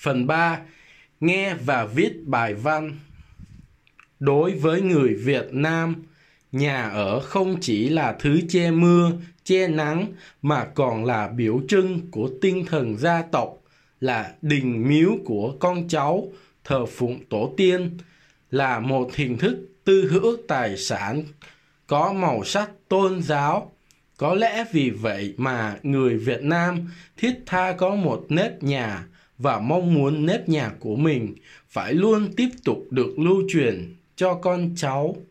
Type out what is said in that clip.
Phần 3. Nghe và viết bài văn. Đối với người Việt Nam, nhà ở không chỉ là thứ che mưa, che nắng mà còn là biểu trưng của tinh thần gia tộc, là đình miếu của con cháu, thờ phụng tổ tiên, là một hình thức tư hữu tài sản có màu sắc tôn giáo. Có lẽ vì vậy mà người Việt Nam thiết tha có một nếp nhà và mong muốn nếp nhà của mình phải luôn tiếp tục được lưu truyền cho con cháu.